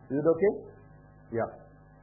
Is it okay? Yeah.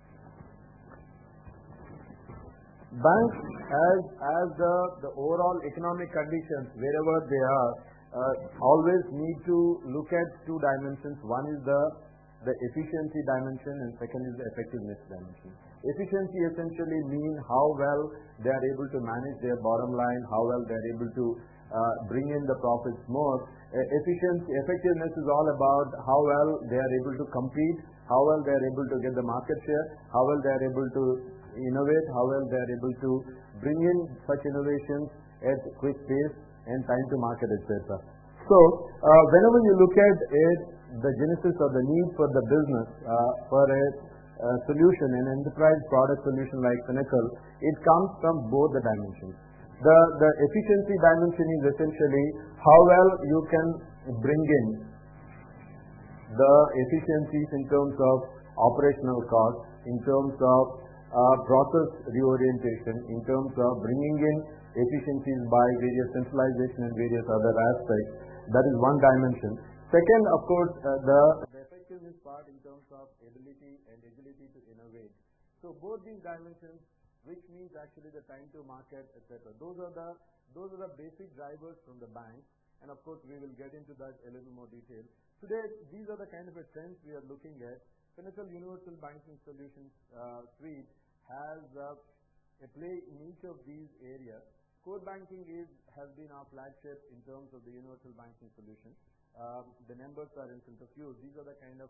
Banks, as the overall economic conditions, wherever they are, always need to look at two dimensions. One is the efficiency dimension, and second is the effectiveness dimension. Efficiency essentially means how well they are able to manage their bottom line, how well they are able to bring in the profits more. Effectiveness is all about how well they are able to compete, how well they are able to get the market share, how well they are able to innovate, how well they are able to bring in such innovations at quick pace and time to market, etc. So, whenever you look at it, the genesis or the need for the business for a solution, an enterprise product solution like Finacle, it comes from both the dimensions. The efficiency dimension is essentially how well you can bring in the efficiencies in terms of operational costs, in terms of process reorientation, in terms of bringing in efficiencies by various centralization and various other aspects. That is one dimension. Second, of course, the effectiveness part in terms of ability and agility to innovate. So both these dimensions, which means actually the time to market, etc. Those are the basic drivers from the bank, and of course we will get into that a little more detail. Today, these are the kind of trends we are looking at. Finacle Universal Banking Solutions Suite has a play in each of these areas. Core banking has been our flagship in terms of the universal banking solution. The numbers are in front of you. These are the kind of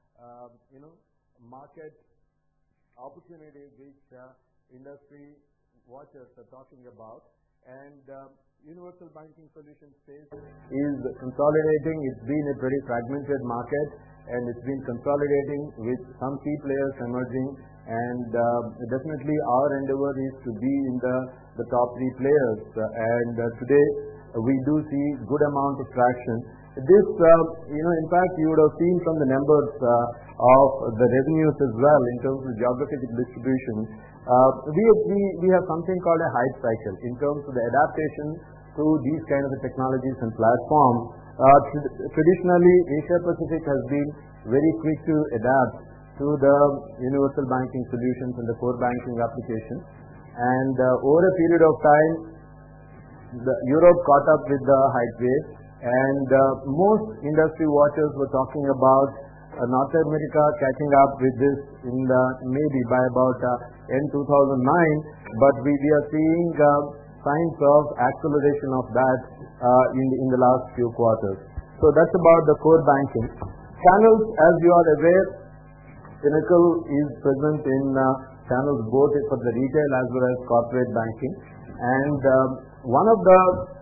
market opportunities which industry watchers are talking about, and universal banking solution space is consolidating. It's been a pretty fragmented market, and it's been consolidating with some key players emerging, and definitely our endeavor is to be in the top 3 players, and today we do see good amount of traction. This, in fact, you would have seen from the numbers of the revenues as well in terms of geographic distribution. We have something called a hype cycle in terms of the adaptation to these kind of technologies and platforms. Traditionally, Asia Pacific has been very quick to adapt to the universal banking solutions and the core banking applications. And over a period of time, Europe caught up with the hype wave, and most industry watchers were talking about North America catching up with this in maybe by about end 2009, but we are seeing signs of acceleration of that in the last few quarters. So that's about the core banking. Channels, as you are aware, Finacle is present in channels both for the retail as well as corporate banking, and one of the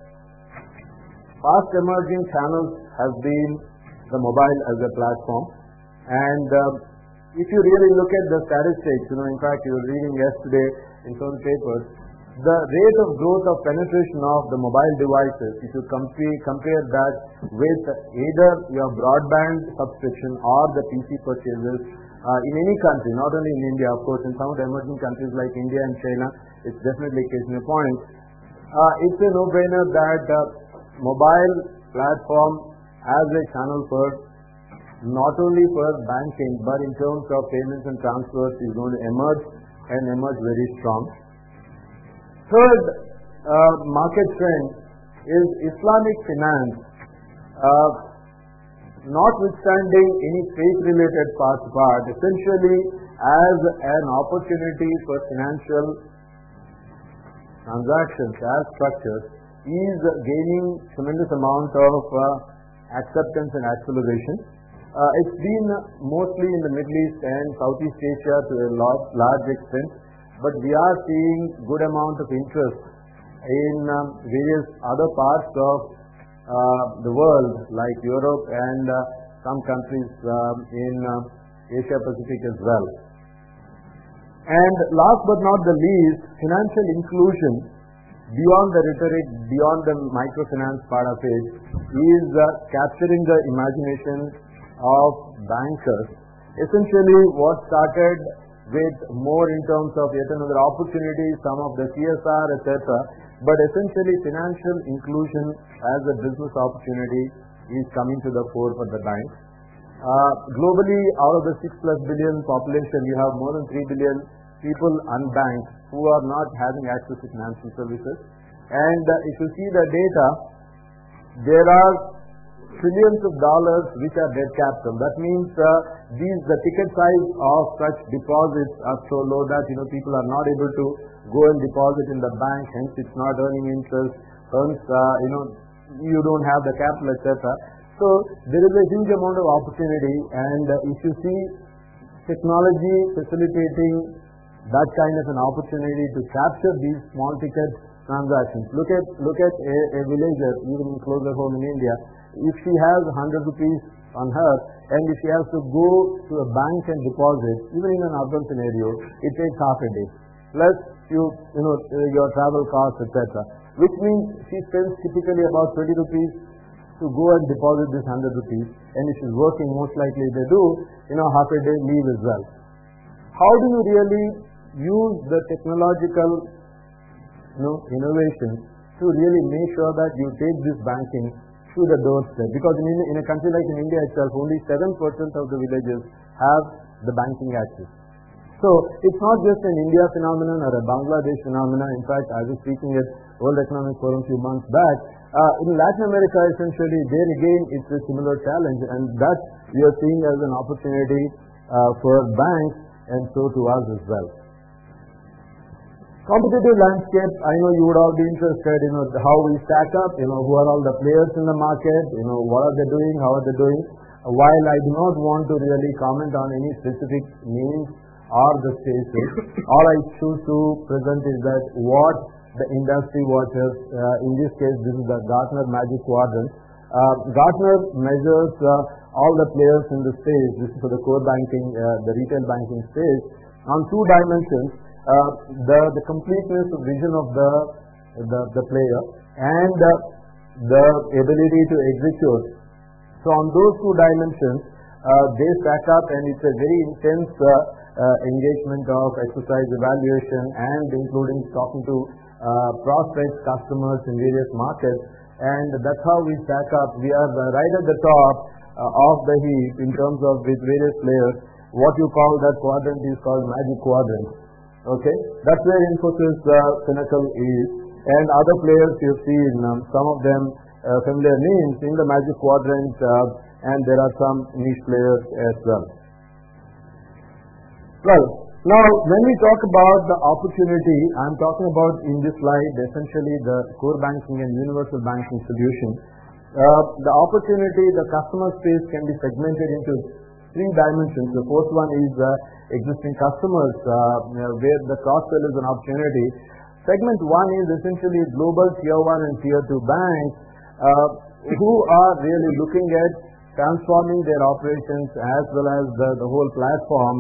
fast emerging channels has been the mobile as a platform. And if you really look at the statistics, in fact you were reading yesterday in some papers, the rate of growth of penetration of the mobile devices, if you compare that with either your broadband subscription or the PC purchases in any country, not only in India, of course, in some of the emerging countries like India and China, it's definitely case in point. It's a no-brainer that mobile platform as a channel for not only for banking but in terms of payments and transfers is going to emerge very strong. Third market trend is Islamic finance. Notwithstanding any faith-related part, essentially as an opportunity for financial transactions as structures, is gaining tremendous amount of acceptance and acceleration. It's been mostly in the Middle East and Southeast Asia to a large extent, but we are seeing good amount of interest in various other parts of the world like Europe and some countries in Asia Pacific as well. And last but not the least, financial inclusion beyond the rhetoric, beyond the microfinance part of it, is capturing the imagination of bankers. Essentially what started with more in terms of yet another opportunity, some of the CSR, etc., but essentially financial inclusion as a business opportunity is coming to the fore for the banks. Globally, out of the 6+ billion population, you have more than 3 billion people unbanked who are not having access to financial services. And if you see the data, there are trillions of dollars which are dead capital. That means the ticket size of such deposits are so low that people are not able to go and deposit in the bank. Hence, it's not earning interest. Hence, you don't have the capital, etc. So there is a huge amount of opportunity, and if you see technology facilitating that kind of an opportunity to capture these small ticket transactions. Look at a villager, even closer home in India. If she has 100 rupees on her, and if she has to go to a bank and deposit, even in an urban scenario, it takes half a day. Plus your travel costs, etc. Which means she spends typically about 20 rupees to go and deposit this 100 rupees. And if she's working, most likely they do, half a day leave as well. How do you really use the technological innovation to really make sure that you take this banking to the doorstep? Because in a country like in India itself, only 7% of the villages have the banking access. So it's not just an India phenomenon or a Bangladesh phenomenon. In fact, I was speaking at World Economic Forum a few months back. In Latin America, essentially, there again, it's a similar challenge, and that we are seeing as an opportunity for banks and so to us as well. Competitive landscape, I know you would all be interested in how we stack up, who are all the players in the market, what are they doing, how are they doing. While I do not want to really comment on any specific names or the spaces, all I choose to present is that what the industry watchers, in this case this is the Gartner Magic Quadrant. Gartner measures all the players in the space, this is for the core banking, the retail banking space, on two dimensions. The completeness of vision of the player and the ability to execute. So on those two dimensions, they stack up, and it's a very intense engagement of exercise evaluation and including talking to prospects, customers in various markets, and that's how we stack up. We are right at the top of the heap in terms of with various players. What you call that quadrant is called Magic Quadrant. Okay, that's where Infosys Pinnacle is, and other players you've seen, some of them familiar names in the Magic Quadrant, and there are some niche players as well. Well, now when we talk about the opportunity, I'm talking about in this slide essentially the core banking and universal banking solution. The opportunity, the customer space can be segmented into three dimensions. The first one is existing customers, where the cross-sell is an opportunity. Segment one is essentially global tier 1 and tier 2 banks who are really looking at transforming their operations as well as the whole platform.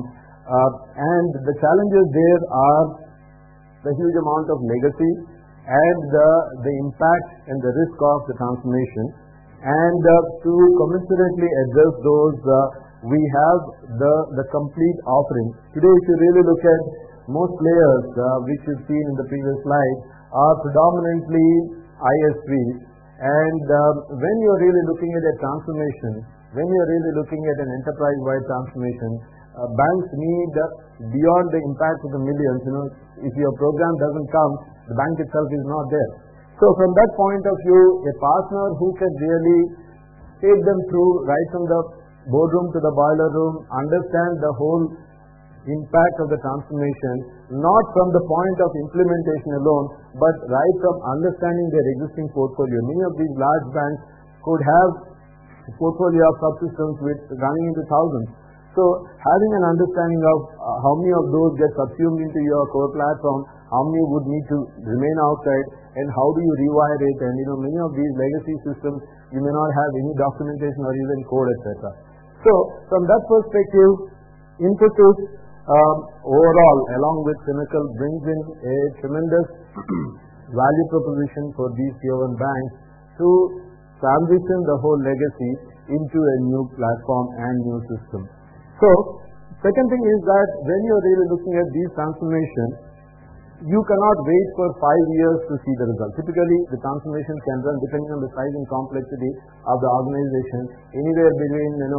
And the challenges there are the huge amount of legacy and the impact and the risk of the transformation. And to commensurately address those, we have the complete offering. Today, if you really look at most players, which you've seen in the previous slide, are predominantly ISVs. And when you're really looking at a transformation, when you're really looking at an enterprise-wide transformation, banks need, beyond the impact of the millions, if your program doesn't come, the bank itself is not there. So from that point of view, a partner who can really take them through right from the boardroom to the boiler room, understand the whole impact of the transformation, not from the point of implementation alone, but right from understanding their existing portfolio. Many of these large banks could have a portfolio of subsystems with running into thousands. So having an understanding of how many of those get subsumed into your core platform, how many would need to remain outside, and how do you rewire it, and many of these legacy systems, you may not have any documentation or even code, etc. So from that perspective, Infosys overall, along with Pinnacle, brings in a tremendous value proposition for these tier 1 banks to transition the whole legacy into a new platform and new system. So second thing is that when you're really looking at these transformations, you cannot wait for 5 years to see the result. Typically, the transformation can run, depending on the size and complexity of the organization, anywhere between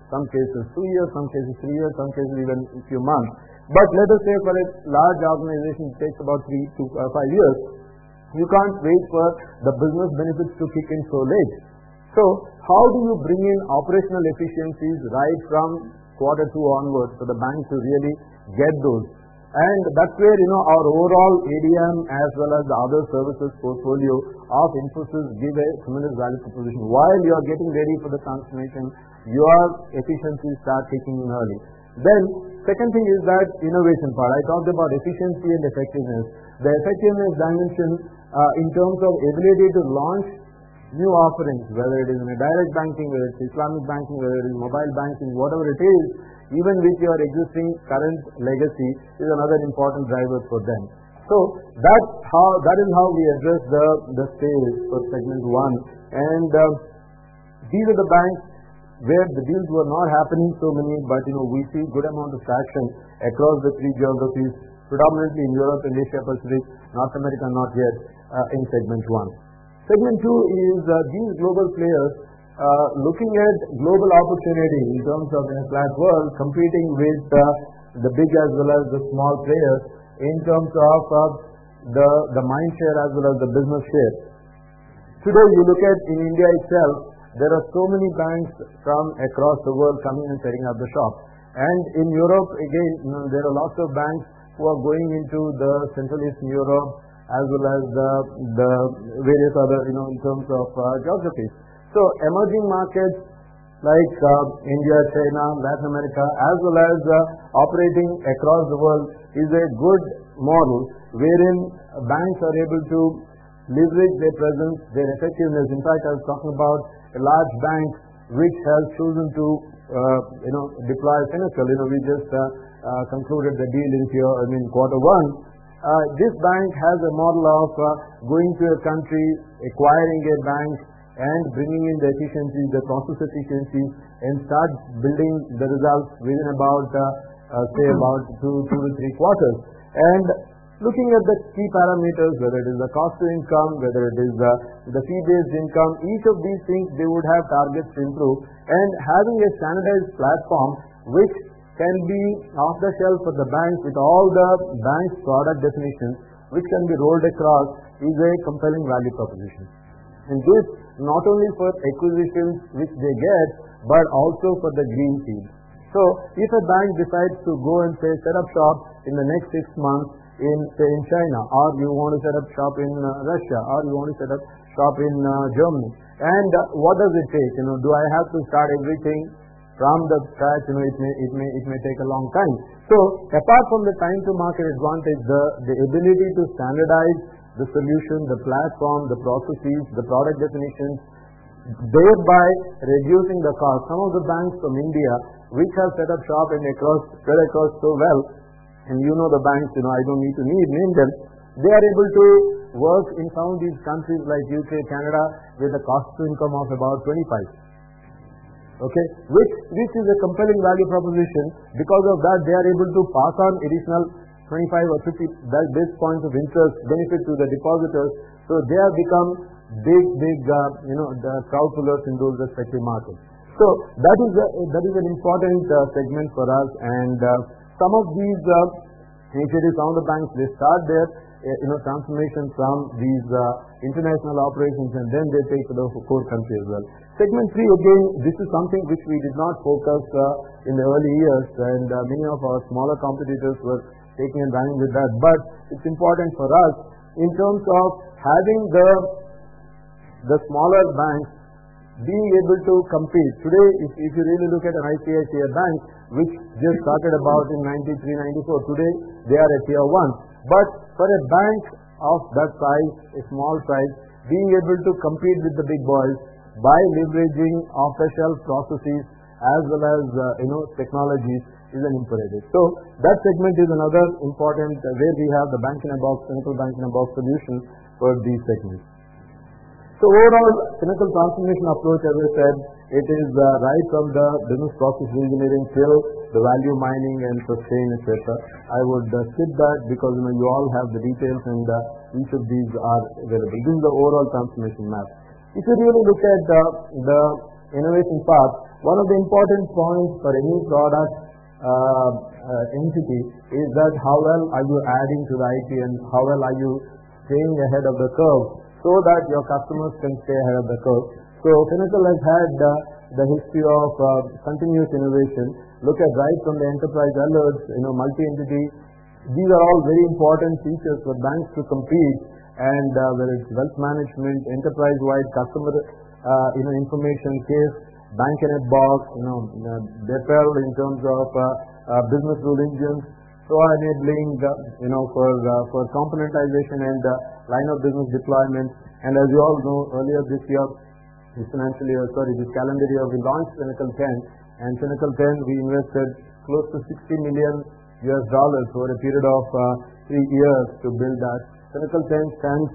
some cases 2 years, some cases 3 years, some cases even a few months. But let us say for a large organization it takes about 3 to 5 years. You can't wait for the business benefits to kick in so late. So how do you bring in operational efficiencies right from quarter 2 onwards for the bank to really get those? And that's where, our overall ADM as well as the other services portfolio of Infosys give a tremendous value proposition. While you are getting ready for the transformation, your efficiencies start kicking in early. Then, second thing is that innovation part. I talked about efficiency and effectiveness. The effectiveness dimension in terms of ability to launch new offerings, whether it is in a direct banking, whether it's Islamic banking, whether it is mobile banking, whatever it is, even with your existing current legacy, is another important driver for them. So that is how we address the sales for segment 1. And these are the banks where the deals were not happening so many, but we see good amount of traction across the 3 geographies, predominantly in Europe and Asia Pacific, North America not yet in segment 1. Segment 2 is these global players looking at global opportunity in terms of in a flat world, competing with the big as well as the small players in terms of the mind share as well as the business share. Today you look at in India itself, there are so many banks from across the world coming and setting up the shop. And in Europe, again, there are lots of banks who are going into the Central Eastern Europe as well as the various other, in terms of geographies. So emerging markets like India, China, Latin America, as well as operating across the world is a good model wherein banks are able to leverage their presence, their effectiveness. In fact, I was talking about a large bank which has chosen to deploy Finacle. We just concluded the deal in quarter 1. This bank has a model of going to a country, acquiring a bank, and bringing in the efficiencies, the process efficiencies, and start building the results within about, about 2 to 3 quarters. And looking at the key parameters, whether it is the cost to income, whether it is the fee-based income, each of these things they would have targets to improve. And having a standardized platform which can be off the shelf for the banks with all the bank's product definitions, which can be rolled across, is a compelling value proposition. And this not only for acquisitions which they get, but also for the greenfield. So if a bank decides to go and say set up shop in the next 6 months in China, or you want to set up shop in Russia, or you want to set up shop in Germany, and what does it take? Do I have to start everything from the scratch? It may take a long time. So apart from the time to market advantage, the ability to standardize the solution, the platform, the processes, the product definitions, thereby reducing the cost. Some of the banks from India which have set up shop and spread across so well, and the banks, I don't need to name them, they are able to work in some of these countries like UK, Canada with a cost to income of about 25. Okay, which is a compelling value proposition. Because of that, they are able to pass on additional 25 or 50 basis points of interest benefit to the depositors. So they have become big the crowd pullers in those respective markets. So that is an important segment for us. And some of these initiatives, some of the banks, they start their transformation from these international operations, and then they take to the core country as well. Segment 3, again, this is something which we did not focus in the early years, and many of our smaller competitors were taking and running with that. But it's important for us in terms of having the smaller banks being able to compete. Today, if you really look at an ICICI Bank, which just started about in 93, 94, today they are at tier 1. But for a bank of that size, a small size, being able to compete with the big boys by leveraging off-the-shelf processes as well as technologies is an imperative. So that segment is another important where we have the bank-in-a-box, Finacle bank-in-a-box solution for these segments. So overall, Finacle transformation approach, as I said, it is right from the business process engineering till the value mining and sustain, etc. I would skip that because you all have the details, and each of these are available. This is the overall transformation map. If you really look at the innovation part, one of the important points for any product entity is that how well are you adding to the IP and how well are you staying ahead of the curve so that your customers can stay ahead of the curve. So Finacle has had the history of continuous innovation. Look at right from the enterprise alerts, multi-entity. These are all very important features for banks to compete, and whether it's wealth management, enterprise-wide customer information, case, bank in a box, Beppel in terms of business rule engines, so enabling for componentization and line of business deployment. And as you all know, earlier this year, this calendar year, we launched Finacle 10, and Finacle 10 we invested close to $60 million over a period of 3 years to build that. Finacle 10 stands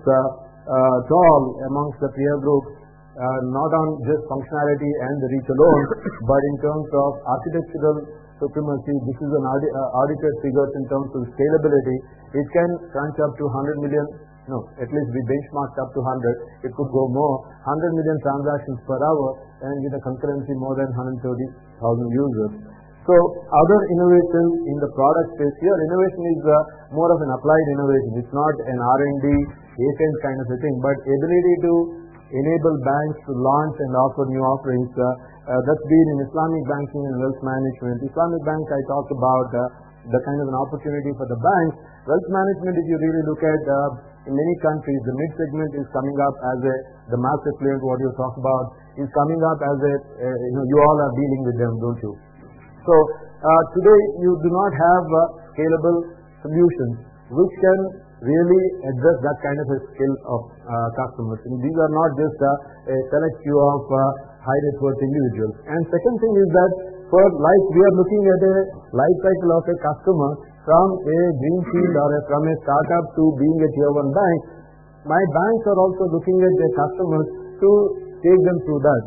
tall amongst the peer group, not on just functionality and the reach alone, but in terms of architectural supremacy. This is an audited figures in terms of scalability. It can crunch up to 100 million. No, at least we benchmarked up to 100. It could go more. 100 million transactions per hour, and with a concurrency more than 130,000 users. So other innovations in the product space here, innovation is more of an applied innovation. It's not an R&D, patent kind of a thing, but ability to enable banks to launch and offer new offerings. That's been in Islamic banking and wealth management. Islamic bank, I talked about the kind of an opportunity for the banks. Wealth management, if you really look at in many countries, the mid segment is coming up as the mass affluent, what you talk about, is coming up as you all are dealing with them, don't you? So today you do not have scalable solutions which can really address that kind of a skill of customers. And these are not just a select few of high net worth individuals. And second thing is that we are looking at a life cycle of a customer from a greenfield or from a startup to being a tier 1 bank. My banks are also looking at their customers to take them through that.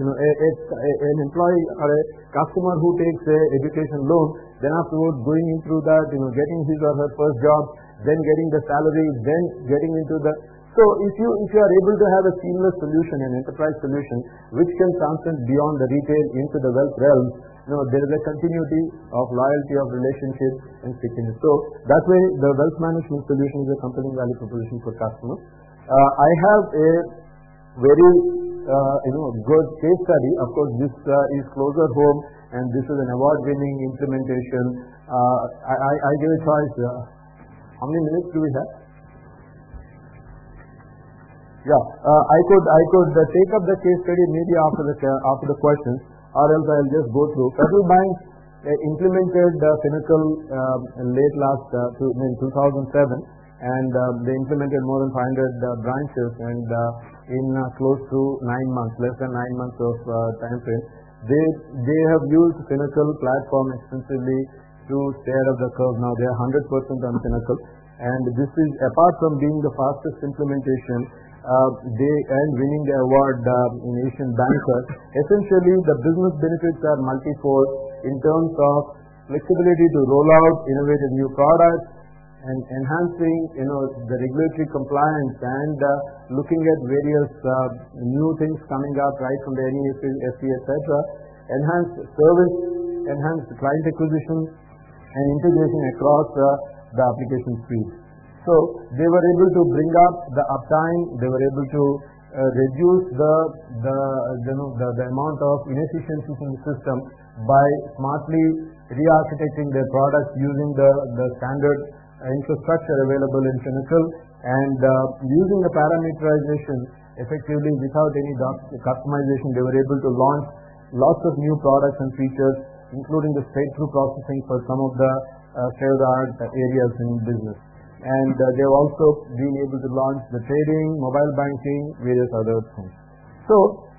An employee or a customer who takes a education loan, then afterwards going in through that, getting his or her first job, then getting the salary, then getting into the. So if you are able to have a seamless solution, an enterprise solution, which can transcend beyond the retail into the wealth realm, there is a continuity of loyalty, of relationship and stickiness. So that way, the wealth management solution is a compelling value proposition for customers. I have a very good case study. Of course, this is closer home, and this is an award-winning implementation. I give a choice. How many minutes do we have? Yeah, I could take up the case study maybe after the questions, or else I'll just go through. Federal Bank implemented Finacle late last in 2007, and they implemented more than 500 branches, and in close to 9 months, less than 9 months of time frame, they have used Finacle platform extensively to stay ahead of the curve. Now they are 100% on Finacle, and this is apart from being the fastest implementation. They and winning the award in Asian Banker. Essentially, the business benefits are multifold in terms of flexibility to roll out innovative new products and enhancing, the regulatory compliance and looking at various new things coming up right from the NEFT, etc. Enhanced service, enhanced client acquisition, and integration across the application suite. So they were able to bring up the uptime. They were able to reduce the amount of inefficiencies in the system by smartly re-architecting their products using the standard infrastructure available in Finacle, and using the parameterization effectively without any customization. They were able to launch lots of new products and features, including the straight-through processing for some of the state-of-the-art areas in business. And they've also been able to launch the trading, mobile banking, various other things. So,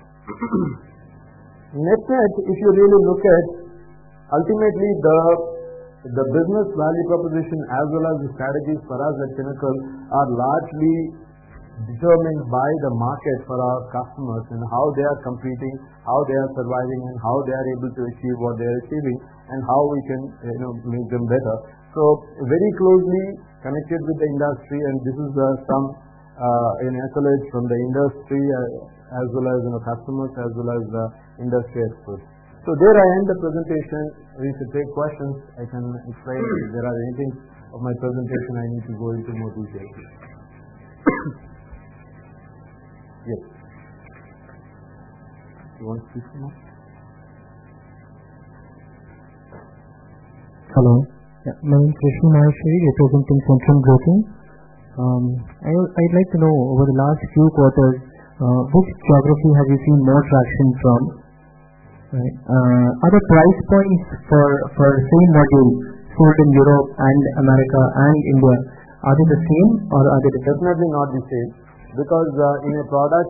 net, if you really look at, ultimately the business value proposition as well as the strategies for us at Finacle are largely determined by the market for our customers and how they are competing, how they are surviving, and how they are able to achieve what they are achieving, and how we can make them better. So very closely connected with the industry, and this is some accolades from the industry as well as customers as well as industry experts. So there I end the presentation. We should take questions. I can explain if there are anything of my presentation I need to go into more detail. Yes. You want to speak more? Hello. Yeah, my name is Krishna Maheshwari, representing Centrum Broking. I'd like to know, over the last few quarters, which geography have you seen more traction from? Right. Are the price points for same module sold in Europe and America and India, are they the same or are they different? Definitely not the same, because in a product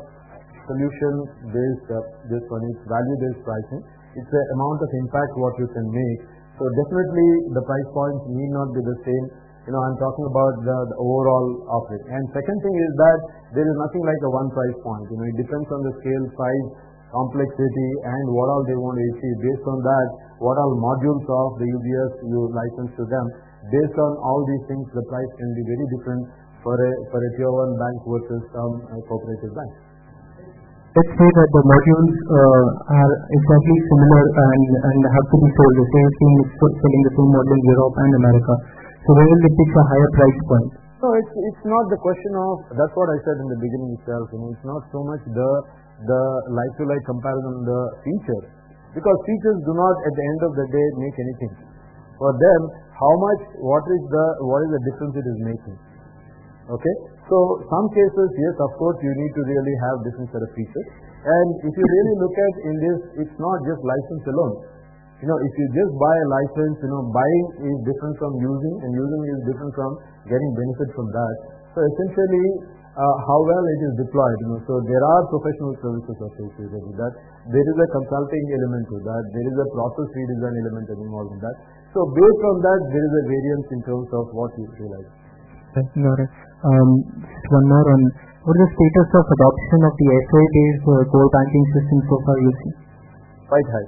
solution-based, this one is value-based pricing. It's the amount of impact what you can make. So definitely the price points need not be the same. I'm talking about the overall offering. And second thing is that there is nothing like a one price point. It depends on the scale, size, complexity, and what all they want to achieve. Based on that, what all modules of the UBS you license to them. Based on all these things, the price can be very different for a tier 1 bank versus some cooperative bank. Let's say that the modules are exactly similar and have to be sold. The same team is selling the same module in Europe and America. So where will they pick a higher price point? No, it's not the question of, that's what I said in the beginning itself. It's not so much the like-to-like comparison, the features. Because features do not at the end of the day make anything. For them, what is the difference it is making? Okay? So some cases, yes, of course, you need to really have different set of features. And if you really look at in this, it's not just license alone. If you just buy a license, buying is different from using, and using is different from getting benefit from that. So essentially, how well it is deployed. So there are professional services associated with that. There is a consulting element to that. There is a process redesign element involved in that. So based on that, there is a variance in terms of what you realize. Got it. Just one more on, what is the status of adoption of the SOA-based core banking system so far you see? Quite high.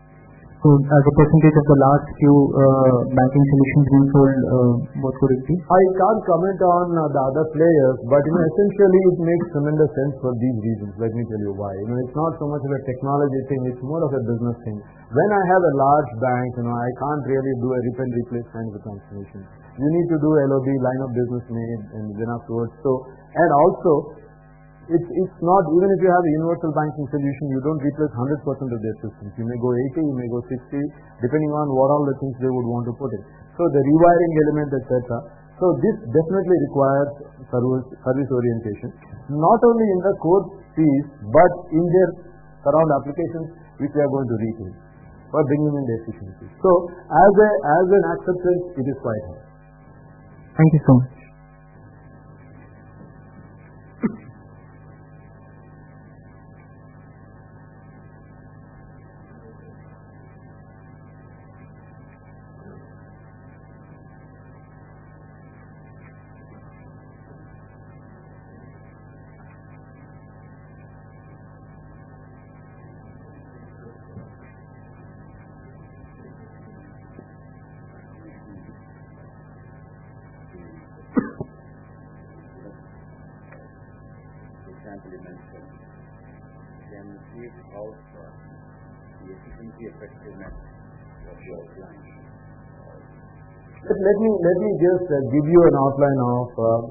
So as a percentage of the last few banking solutions being sold, what could it be? I can't comment on the other players, but essentially it makes tremendous sense for these reasons. Let me tell you why. It's not so much of a technology thing, it's more of a business thing. When I have a large bank, I can't really do a rip and replace kind of a transformation. You need to do LOB, line of business made, and then afterwards. And also, it's not, even if you have a universal banking solution, you don't replace 100% of their systems. You may go 80, you may go 60, depending on what all the things they would want to put in. So the rewiring element, etc. So this definitely requires service orientation, not only in the core piece, but in their surround applications which they are going to retain for bringing in the efficiency. So as an acceptance, it is quite high. Thank you so much. Let me just give you an outline of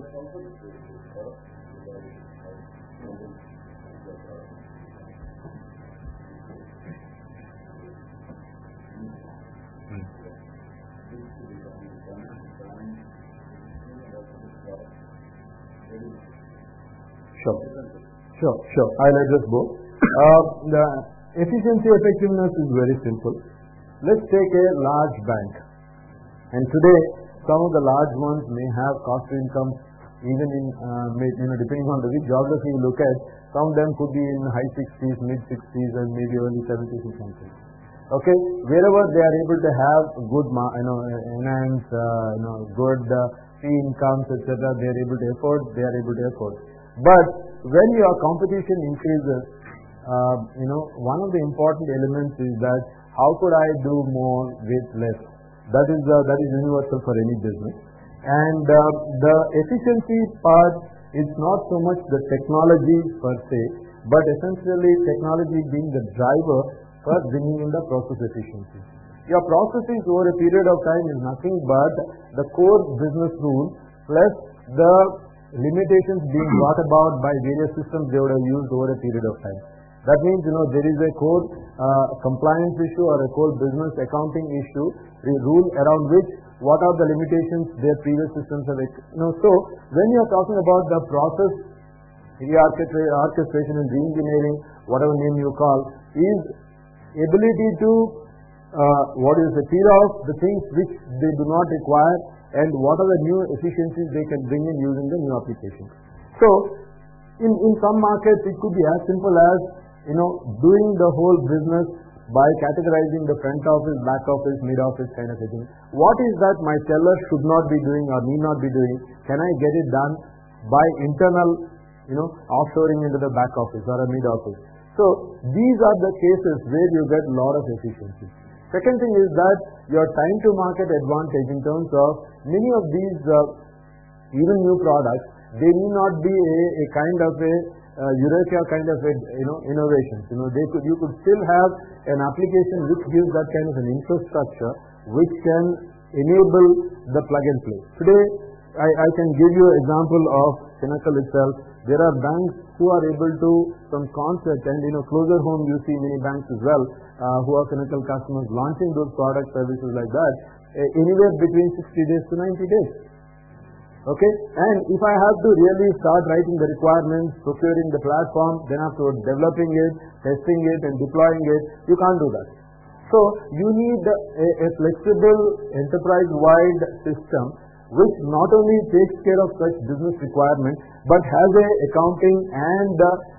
Sure. I'll address both. The efficiency effectiveness is very simple. Let's take a large bank. And today, some of the large ones may have cost to income even in, depending on which geography you look at, some of them could be in high 60s, mid 60s, and maybe early 70s in some cases. Okay, wherever they are able to have good, enhance, good fee incomes, etc., they are able to afford. But when your competition increases, one of the important elements is that how could I do more with less? That is universal for any business. And the efficiency part is not so much the technology per se, but essentially technology being the driver for bringing in the process efficiency. Your processes over a period of time is nothing but the core business rule plus the limitations being brought about by various systems they would have used over a period of time. That means, there is a core compliance issue or a core business accounting issue, a rule around which what are the limitations their previous systems have. So when you are talking about the process orchestration and reengineering, whatever name you call, is ability to peel off the things which they do not require and what are the new efficiencies they can bring in using the new applications. So in some markets it could be as simple as doing the whole business by categorizing the front office, back office, mid office kind of a thing. What is that my seller should not be doing or need not be doing? Can I get it done by internal offshoring into the back office or a mid office? So these are the cases where you get a lot of efficiency. Second thing is that your time to market advantage in terms of many of these even new products, they need not be a kind of a eureka kind of a innovation. You could still have an application which gives that kind of an infrastructure which can enable the plug and play. Today I can give you an example of Finacle itself. There are banks who are able to, from concept and closer home, you see many banks as well who are Finacle customers launching those product services like that anywhere between 60 days to 90 days. Okay, and if I have to really start writing the requirements, procuring the platform, then afterwards developing it, testing it and deploying it, you can't do that. So you need a flexible enterprise-wide system which not only takes care of such business requirements but has a accounting and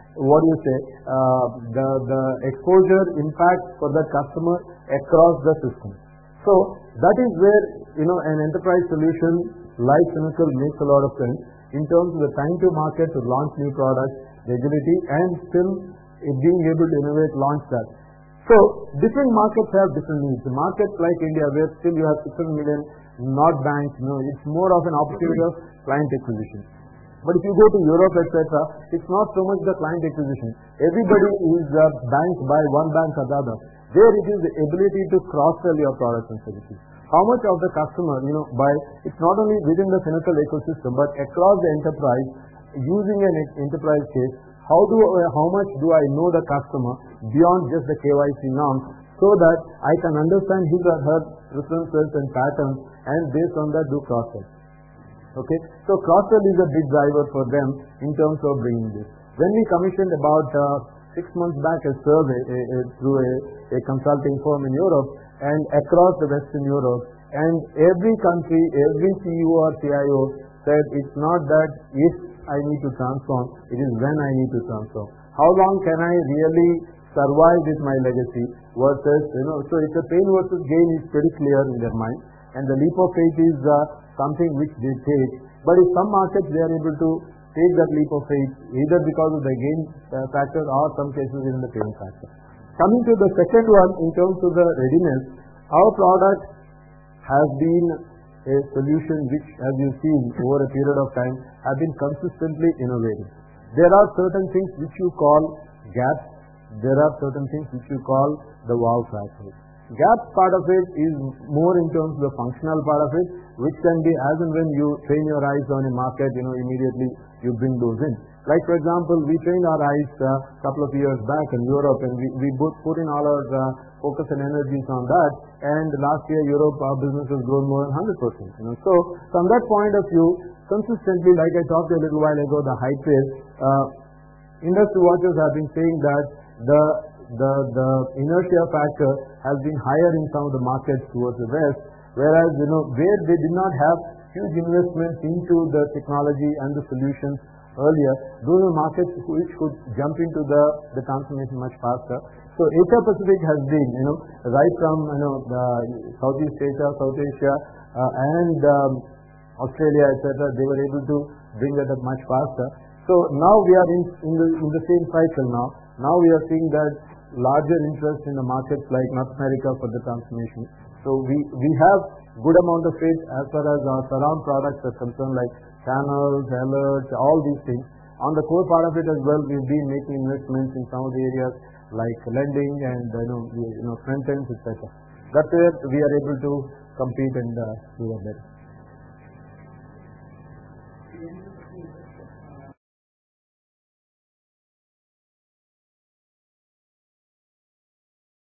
the exposure impact for the customer across the system. So that is where an enterprise solution like Finacle makes a lot of sense in terms of the time to market to launch new products, the agility, and still being able to innovate, launch that. So different markets have different needs. The markets like India, where still you have 600 million not banks, it's more of an opportunity of client acquisition. But if you go to Europe, etc., it's not so much the client acquisition. Everybody is banked by one bank or the other. There it is the ability to cross-sell your products and services. How much of the customer, it's not only within the Finacle ecosystem, but across the enterprise, using an enterprise case, how much do I know the customer beyond just the KYC norms, so that I can understand his or her preferences and patterns, and based on that do cross-sell. Okay, so cross-sell is a big driver for them in terms of bringing this. When we commissioned about 6 months back a survey through a consulting firm in Europe and across the Western Europe, and every country, every CEO or CIO said it's not that if I need to transform, it is when I need to transform. How long can I really survive with my legacy versus, so it's a pain versus gain is pretty clear in their mind, and the leap of faith is something which they take. But in some markets they are able to take that leap of faith either because of the gain factor or some cases in the pain factor. Coming to the second one, in terms of the readiness, our product has been a solution which, as you've seen over a period of time, have been consistently innovating. There are certain things which you call gaps. There are certain things which you call the wow factor. Gaps part of it is more in terms of the functional part of it, which can be as and when you train your eyes on a market, immediately you bring those in. Like for example, we trained our eyes a couple of years back in Europe, and we put in all our focus and energies on that. And last year, Europe, our business has grown more than 100%. So from that point of view, consistently, like I talked a little while ago, the hype is industry watchers have been saying that the inertia factor has been higher in some of the markets towards the West, whereas where they did not have huge investments into the technology and the solutions earlier, those are markets which could jump into the transformation much faster. So Asia Pacific has been, right from Southeast Asia, South Asia, and Australia, etc., they were able to bring that up much faster. So now we are in the same cycle now. Now we are seeing that larger interest in the markets like North America for the transformation. So we have good amount of faith as far as our surround products are concerned, like channels, alerts, all these things. On the core part of it as well, we've been making investments in some of the areas like lending and front ends, etc. That's where we are able to compete and do that better.